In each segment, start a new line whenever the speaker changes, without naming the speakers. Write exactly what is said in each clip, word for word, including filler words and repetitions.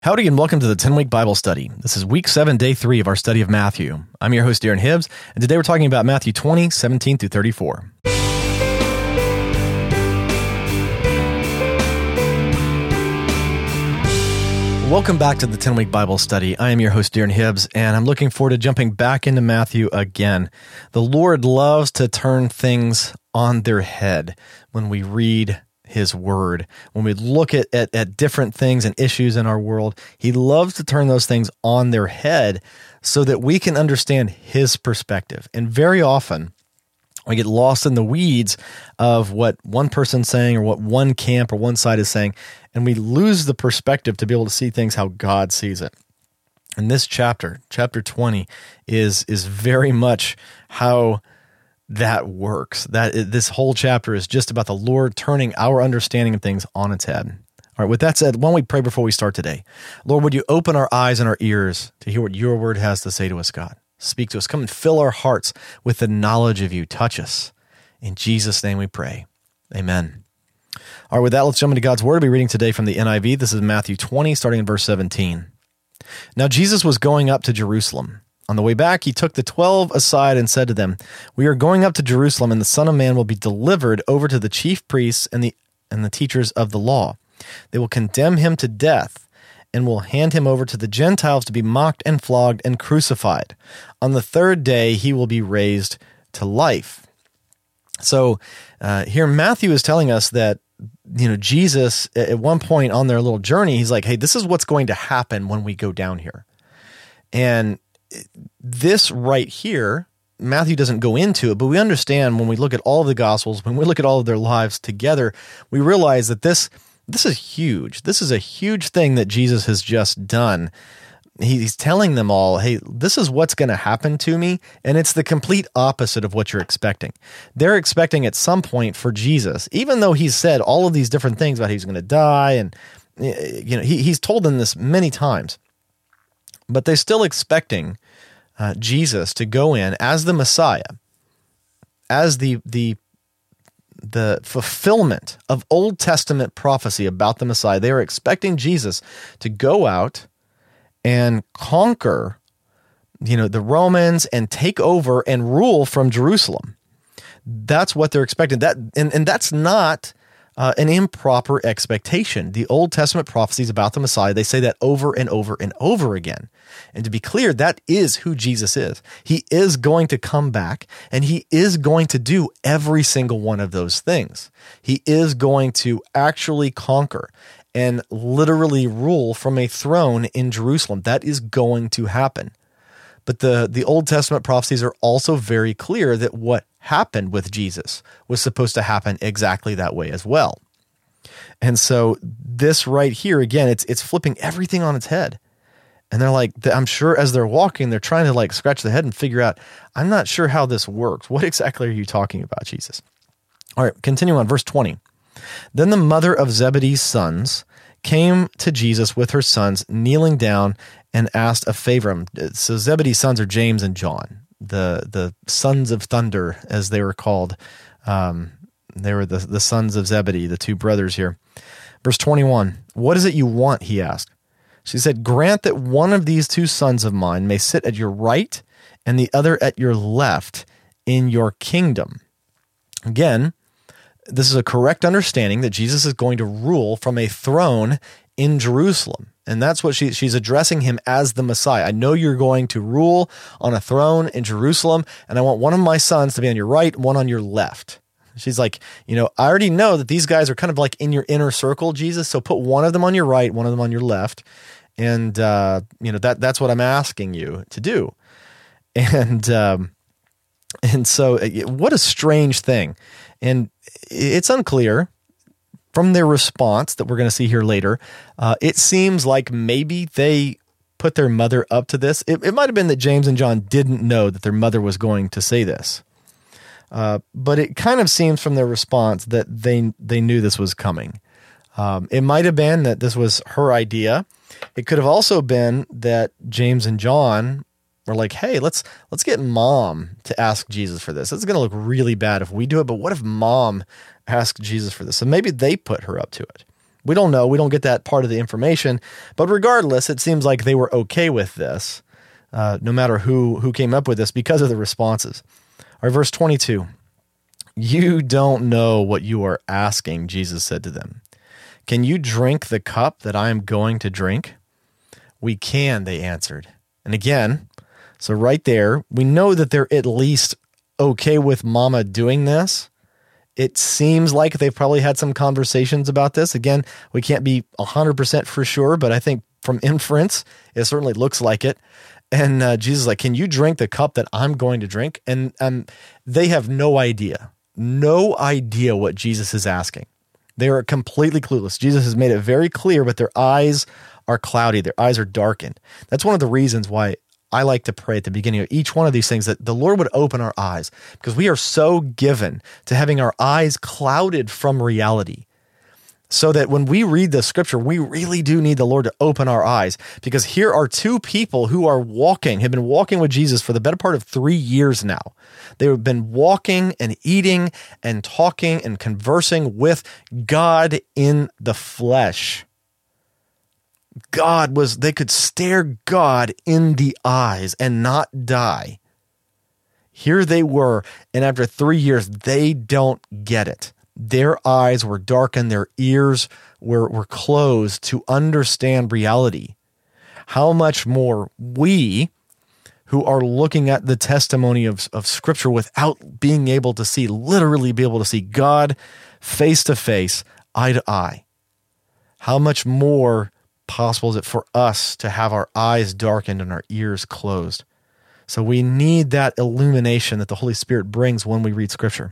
Howdy and welcome to the ten-Week Bible Study. This is Week seven, Day three of our study of Matthew. I'm your host, Darren Hibbs, and today we're talking about Matthew twenty, seventeen through thirty-four. Welcome back to the ten-Week Bible Study. I am your host, Darren Hibbs, and I'm looking forward to jumping back into Matthew again. The Lord loves to turn things on their head when we read His Word. When we look at, at, at different things and issues in our world, He loves to turn those things on their head so that we can understand His perspective. And very often, we get lost in the weeds of what one person's saying or what one camp or one side is saying, and we lose the perspective to be able to see things how God sees it. And this chapter, chapter twenty, is, is very much how that works. That this whole chapter is just about the Lord turning our understanding of things on its head. All right, with that said, why don't we pray before we start today? Lord, would you open our eyes and our ears to hear what your word has to say to us, God? Speak to us. Come and fill our hearts with the knowledge of you. Touch us. In Jesus' name we pray. Amen. All right, with that, let's jump into God's word. I'll be reading today from the N I V. This is Matthew twenty, starting in verse seventeen. Now Jesus was going up to Jerusalem. On the way back, he took the twelve aside and said to them, "We are going up to Jerusalem, and the Son of Man will be delivered over to the chief priests and the and the teachers of the law. They will condemn him to death and will hand him over to the Gentiles to be mocked and flogged and crucified. On the third day, he will be raised to life." So uh, here Matthew is telling us that, you know, Jesus, at one point on their little journey, he's like, hey, this is what's going to happen when we go down here. And this right here, Matthew doesn't go into it, but we understand when we look at all of the Gospels, when we look at all of their lives together, we realize that this this is huge. This is a huge thing that Jesus has just done. He's telling them all, hey, this is what's going to happen to me, and it's the complete opposite of what you're expecting. They're expecting at some point for Jesus, even though he's said all of these different things about he's going to die, and you know he, he's told them this many times, but they're still expecting uh, Jesus to go in as the Messiah, as the the the fulfillment of Old Testament prophecy about the Messiah. They are expecting Jesus to go out and conquer, you know, the Romans and take over and rule from Jerusalem. That's what they're expecting. That and, and that's not uh, an improper expectation. The Old Testament prophecies about the Messiah, they say that over and over and over again. And to be clear, that is who Jesus is. He is going to come back, and he is going to do every single one of those things. He is going to actually conquer and literally rule from a throne in Jerusalem. That is going to happen. But the, the Old Testament prophecies are also very clear that what happened with Jesus was supposed to happen exactly that way as well. And so this right here, again, it's it's flipping everything on its head. And they're like, I'm sure as they're walking, they're trying to like scratch the head and figure out, I'm not sure how this works. What exactly are you talking about, Jesus? All right, continue on, verse twenty. Then the mother of Zebedee's sons came to Jesus with her sons, kneeling down and asked a favor. So Zebedee's sons are James and John, the the sons of thunder, as they were called. Um, they were the, the sons of Zebedee, the two brothers here. Verse twenty-one, "What is it you want?" he asked. She said, "Grant that one of these two sons of mine may sit at your right and the other at your left in your kingdom." Again, this is a correct understanding that Jesus is going to rule from a throne in Jerusalem. And that's what she, she's addressing him as the Messiah. I know you're going to rule on a throne in Jerusalem, and I want one of my sons to be on your right, one on your left. She's like, you know, I already know that these guys are kind of like in your inner circle, Jesus, so put one of them on your right, one of them on your left. And, uh, you know, that that's what I'm asking you to do. And, um, and so what a strange thing. And it's unclear from their response that we're going to see here later. Uh, it seems like maybe they put their mother up to this. It, it might have been that James and John didn't know that their mother was going to say this. Uh, but it kind of seems from their response that they they knew this was coming. Um, it might have been that this was her idea. It could have also been that James and John were like, hey, let's let's get mom to ask Jesus for this. It's going to look really bad if we do it, but what if mom asked Jesus for this? So maybe they put her up to it. We don't know. We don't get that part of the information. But regardless, it seems like they were okay with this, uh, no matter who, who came up with this, because of the responses. All right, verse twenty-two. You don't know what you are asking, Jesus said to them. Can you drink the cup that I am going to drink? We can, they answered. And again, so right there, we know that they're at least okay with Mama doing this. It seems like they've probably had some conversations about this. Again, we can't be one hundred percent for sure, but I think from inference, it certainly looks like it. And uh, Jesus is like, can you drink the cup that I'm going to drink? And um, they have no idea, no idea what Jesus is asking. They are completely clueless. Jesus has made it very clear, but their eyes are cloudy. Their eyes are darkened. That's one of the reasons why I like to pray at the beginning of each one of these things, that the Lord would open our eyes, because we are so given to having our eyes clouded from reality, so that when we read the scripture, we really do need the Lord to open our eyes, because here are two people who are walking, have been walking with Jesus for the better part of three years now. They have been walking and eating and talking and conversing with God in the flesh. God was, they could stare God in the eyes and not die. Here they were, and after three years, they don't get it. Their eyes were darkened, their ears were, were closed to understand reality. How much more we, who are looking at the testimony of, of Scripture without being able to see, literally be able to see God face to face, eye to eye. How much more possible is it for us to have our eyes darkened and our ears closed? So we need that illumination that the Holy Spirit brings when we read Scripture.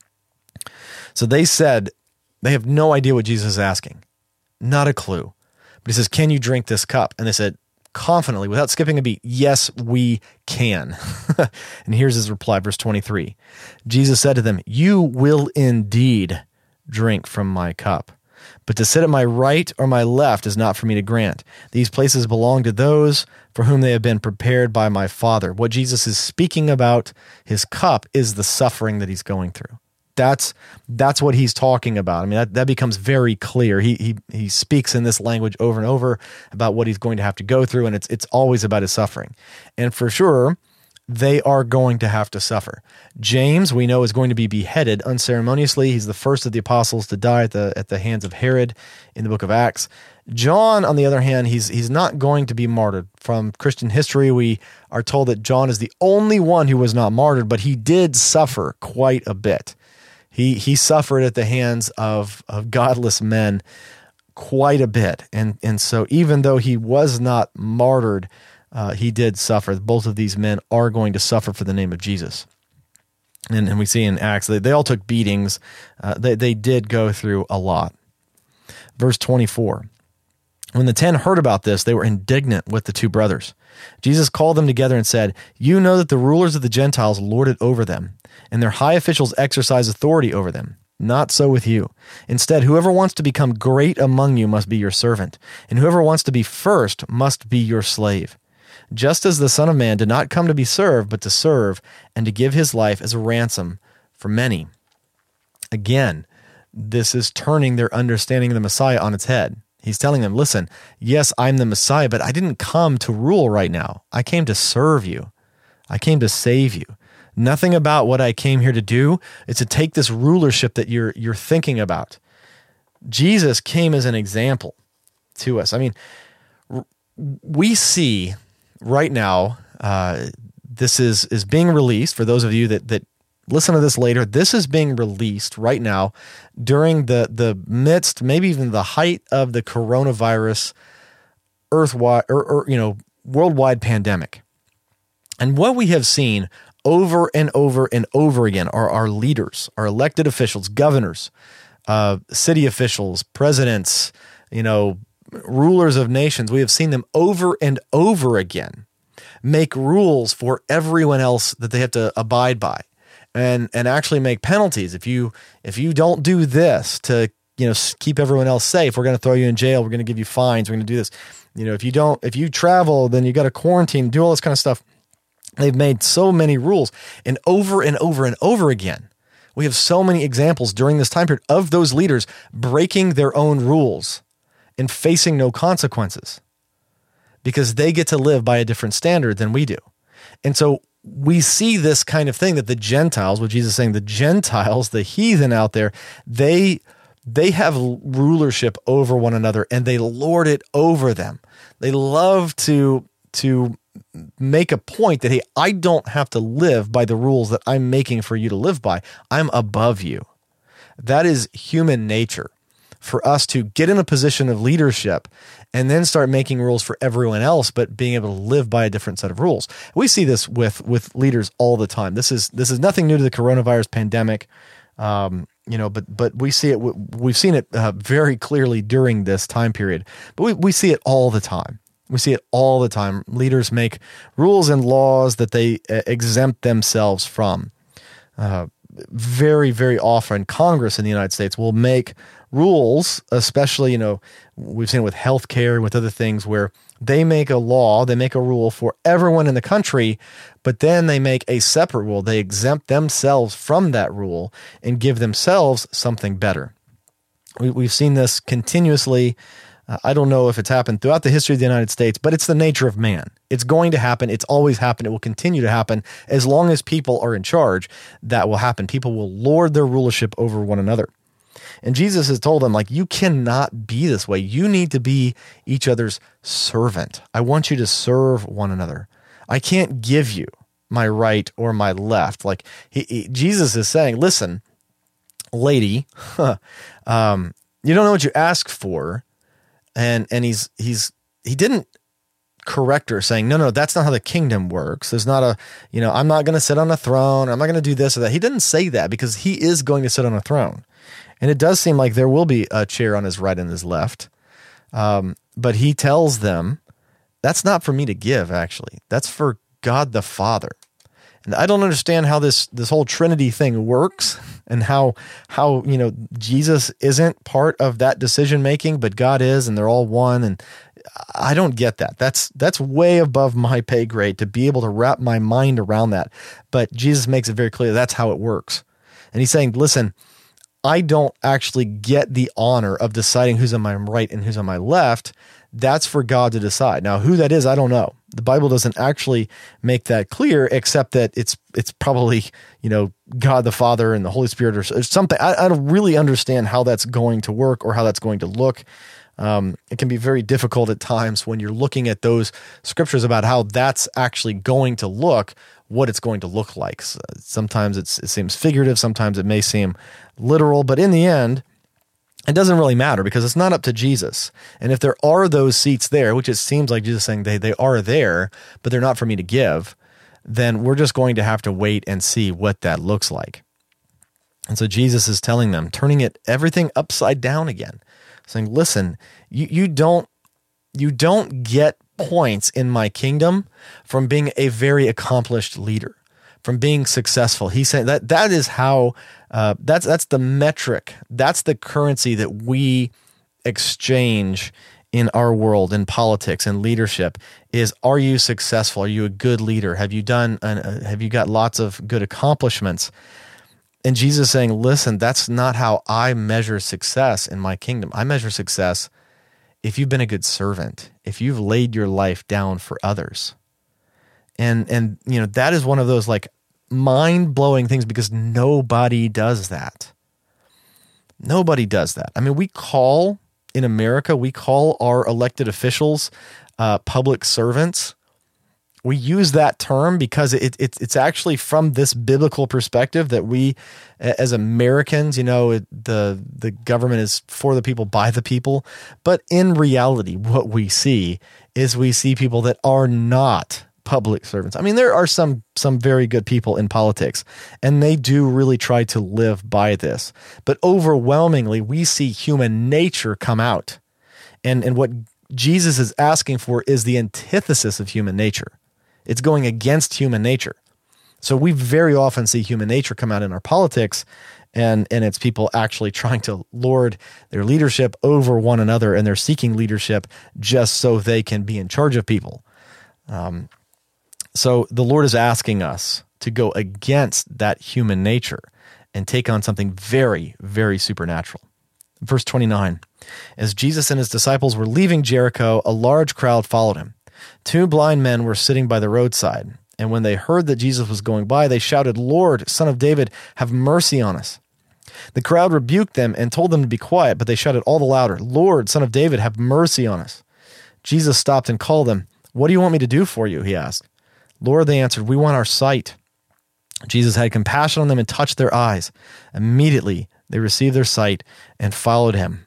So they said, they have no idea what Jesus is asking. Not a clue. But he says, can you drink this cup? And they said, confidently, without skipping a beat, yes, we can. And here's his reply, verse twenty-three. Jesus said to them, you will indeed drink from my cup, but to sit at my right or my left is not for me to grant. These places belong to those for whom they have been prepared by my Father. What Jesus is speaking about, his cup, is the suffering that he's going through. That's that's what he's talking about. I mean, that, that becomes very clear. He he he speaks in this language over and over about what he's going to have to go through, and it's it's always about his suffering. And for sure, they are going to have to suffer. James, we know, is going to be beheaded unceremoniously. He's the first of the apostles to die at the at the hands of Herod in the book of Acts. John, on the other hand, he's he's not going to be martyred. From Christian history, we are told that John is the only one who was not martyred, but he did suffer quite a bit. He he suffered at the hands of, of godless men quite a bit. And, and so even though he was not martyred, uh, he did suffer. Both of these men are going to suffer for the name of Jesus. And, and we see in Acts, they, they all took beatings. Uh, they, they did go through a lot. Verse twenty-four. When the ten heard about this, they were indignant with the two brothers. Jesus called them together and said, you know that the rulers of the Gentiles lord it over them, and their high officials exercise authority over them. Not so with you. Instead, whoever wants to become great among you must be your servant, and whoever wants to be first must be your slave. Just as the Son of Man did not come to be served, but to serve, and to give his life as a ransom for many. Again, this is turning their understanding of the Messiah on its head. He's telling them, listen, yes, I'm the Messiah, but I didn't come to rule right now. I came to serve you. I came to save you. Nothing about what I came here to do is to take this rulership that you're you're thinking about. Jesus came as an example to us. I mean, we see right now, uh, this is is being released. For those of you that that listen to this later, this is being released right now during the the midst, maybe even the height of the coronavirus earthwide or, or you know worldwide pandemic. And what we have seen over and over and over again are our leaders, our elected officials, governors, uh, city officials, presidents, you know, rulers of nations. We have seen them over and over again make rules for everyone else that they have to abide by, and and actually make penalties. If you if you don't do this to you know keep everyone else safe, we're going to throw you in jail. We're going to give you fines. We're going to do this. You know, if you don't, if you travel, then you got to quarantine. Do all this kind of stuff. They've made so many rules, and over and over and over again, we have so many examples during this time period of those leaders breaking their own rules and facing no consequences because they get to live by a different standard than we do. And so we see this kind of thing that the Gentiles, what Jesus is saying, the Gentiles, the heathen out there, they they have rulership over one another and they lord it over them. They love to to make a point that, hey, I don't have to live by the rules that I'm making for you to live by. I'm above you. That is human nature, for us to get in a position of leadership and then start making rules for everyone else, but being able to live by a different set of rules. We see this with with leaders all the time. This is this is nothing new to the coronavirus pandemic, um, you know. But but we see it. We've seen it uh, very clearly during this time period. But we we see it all the time. We see it all the time. Leaders make rules and laws that they uh, exempt themselves from. Uh, very, very often, Congress in the United States will make rules, especially, you know, we've seen it with healthcare, with other things, where they make a law, they make a rule for everyone in the country, but then they make a separate rule. They exempt themselves from that rule and give themselves something better. We, we've seen this continuously. Uh, I don't know if it's happened throughout the history of the United States, but it's the nature of man. It's going to happen. It's always happened. It will continue to happen. As long as people are in charge, that will happen. People will lord their rulership over one another. And Jesus has told them, like, you cannot be this way. You need to be each other's servant. I want you to serve one another. I can't give you my right or my left. Like he, he, Jesus is saying, listen, lady, um, you don't know what you ask for. And and he's he's he didn't correct her, saying, no, no, that's not how the kingdom works. There's not a, you know, I'm not going to sit on a throne. I'm not going to do this or that. He didn't say that because he is going to sit on a throne. And it does seem like there will be a chair on his right and his left. Um, but he tells them, that's not for me to give, actually. That's for God the Father. And I don't understand how this this whole Trinity thing works, and how how you know Jesus isn't part of that decision making, but God is, and they're all one. And I don't get that. That's that's way above my pay grade to be able to wrap my mind around that. But Jesus makes it very clear that's how it works. And he's saying, listen, I don't actually get the honor of deciding who's on my right and who's on my left. That's for God to decide. Now, who that is, I don't know. The Bible doesn't actually make that clear, except that it's it's probably, you know, God the Father and the Holy Spirit or something. I, I don't really understand how that's going to work or how that's going to look. Um, it can be very difficult at times when you're looking at those scriptures about how that's actually going to look, what it's going to look like. So sometimes it's, it seems figurative, sometimes it may seem literal, but in the end, it doesn't really matter because it's not up to Jesus. And if there are those seats there, which it seems like Jesus is saying they, they are there, but they're not for me to give, then we're just going to have to wait and see what that looks like. And so Jesus is telling them, turning it everything upside down again, saying, listen, you, you don't you don't get points in my kingdom from being a very accomplished leader, from being successful. He's saying that that is how uh, that's that's the metric, that's the currency that we exchange in our world, in politics and leadership. Is, are you successful? Are you a good leader? Have you done? Uh, have you got lots of good accomplishments? And Jesus is saying, listen, that's not how I measure success in my kingdom. I measure success if you've been a good servant, if you've laid your life down for others. And, and you know, that is one of those like mind-blowing things because nobody does that. Nobody does that. I mean, we call, in America, we call our elected officials uh, public servants. We use that term because it, it, it's actually from this biblical perspective that we, as Americans, you know, it, the the government is for the people, by the people. But in reality, what we see is we see people that are not public servants. I mean, there are some some very good people in politics, and they do really try to live by this. But overwhelmingly, we see human nature come out. And, and what Jesus is asking for is the antithesis of human nature. It's going against human nature. So we very often see human nature come out in our politics, and, and it's people actually trying to lord their leadership over one another, and they're seeking leadership just so they can be in charge of people. Um, so the Lord is asking us to go against that human nature and take on something very, very supernatural. Verse twenty-nine, as Jesus and his disciples were leaving Jericho, a large crowd followed him. Two blind men were sitting by the roadside, and when they heard that Jesus was going by, they shouted, "Lord, Son of David, have mercy on us." The crowd rebuked them and told them to be quiet, but they shouted all the louder, "Lord, Son of David, have mercy on us." Jesus stopped and called them. "What do you want me to do for you?" he asked. "Lord," they answered, "we want our sight." Jesus had compassion on them and touched their eyes. Immediately, they received their sight and followed him.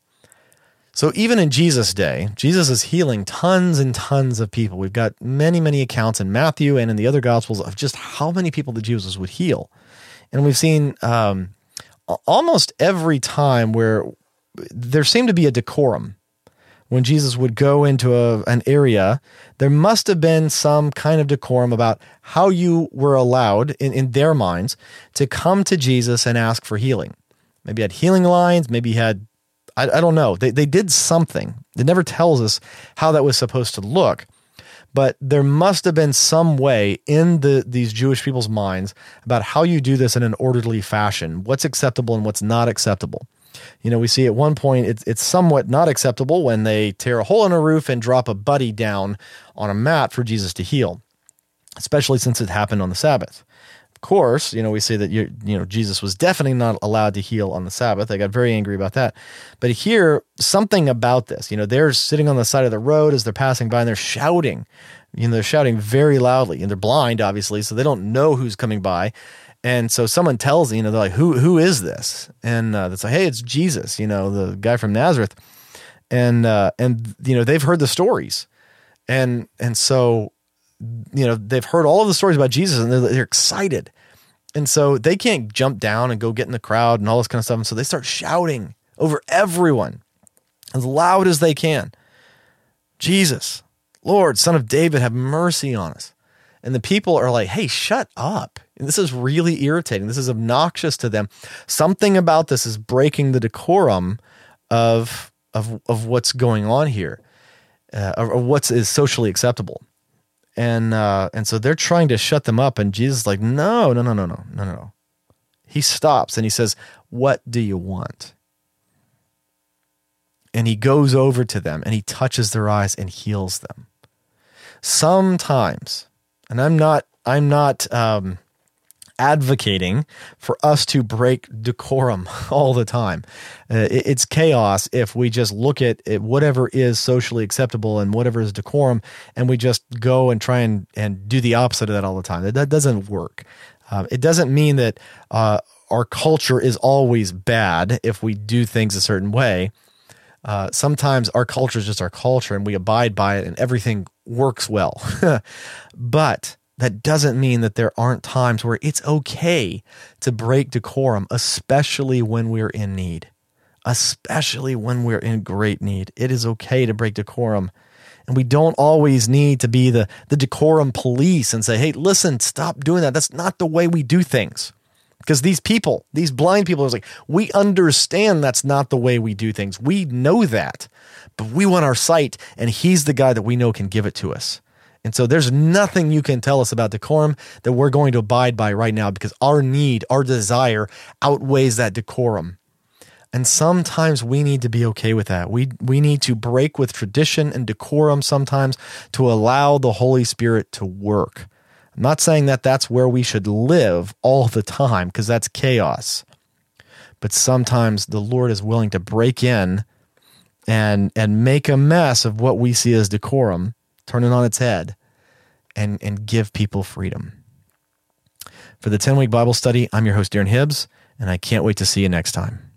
So even in Jesus' day, Jesus is healing tons and tons of people. We've got many, many accounts in Matthew and in the other Gospels of just how many people that Jesus would heal. And we've seen um, almost every time where there seemed to be a decorum. When Jesus would go into a, an area, there must have been some kind of decorum about how you were allowed, in, in their minds, to come to Jesus and ask for healing. Maybe you had healing lines, maybe you had, I, I don't know. They, they did something. It never tells us how that was supposed to look. But there must have been some way in the these Jewish people's minds about how you do this in an orderly fashion, what's acceptable and what's not acceptable. You know, we see at one point it's, it's somewhat not acceptable when they tear a hole in a roof and drop a buddy down on a mat for Jesus to heal, especially since it happened on the Sabbath. Of course, you know, we say that you you know Jesus was definitely not allowed to heal on the Sabbath. They got very angry about that. But here, something about this, you know, they're sitting on the side of the road as they're passing by and they're shouting. You know, they're shouting very loudly, and they're blind, obviously, so they don't know who's coming by. And so someone tells, you know, they're like, who who is this? And uh, it's like, hey, it's Jesus, you know, the guy from Nazareth. And, uh, and you know, they've heard the stories. And and so, you know, they've heard all of the stories about Jesus, and they're, they're excited. And so they can't jump down and go get in the crowd and all this kind of stuff. And so they start shouting over everyone as loud as they can. Jesus, Lord, Son of David, have mercy on us. And the people are like, hey, shut up. And this is really irritating. This is obnoxious to them. Something about this is breaking the decorum of of of what's going on here, uh, or, or what is socially acceptable. And uh, and so they're trying to shut them up. And Jesus is like, no, no, no, no, no, no, no. He stops and he says, what do you want? And he goes over to them and he touches their eyes and heals them. Sometimes, and I'm not, I'm not um, advocating for us to break decorum all the time. Uh, it, it's chaos if we just look at, at whatever is socially acceptable and whatever is decorum, and we just go and try and, and do the opposite of that all the time. That, that doesn't work. Uh, it doesn't mean that uh, our culture is always bad if we do things a certain way. Uh, sometimes our culture is just our culture and we abide by it and everything works well. But that doesn't mean that there aren't times where it's okay to break decorum, especially when we're in need. Especially when we're in great need. It is okay to break decorum. And we don't always need to be the, the decorum police and say, hey, listen, stop doing that. That's not the way we do things. Because these people, these blind people, are like, we understand that's not the way we do things. We know that, but we want our sight, and he's the guy that we know can give it to us. And so there's nothing you can tell us about decorum that we're going to abide by right now, because our need, our desire outweighs that decorum. And sometimes we need to be okay with that. We we need to break with tradition and decorum sometimes to allow the Holy Spirit to work. I'm not saying that that's where we should live all the time, because that's chaos. But sometimes the Lord is willing to break in and and make a mess of what we see as decorum, turn it on its head, and, and give people freedom. For the ten-week Bible study, I'm your host, Darren Hibbs, and I can't wait to see you next time.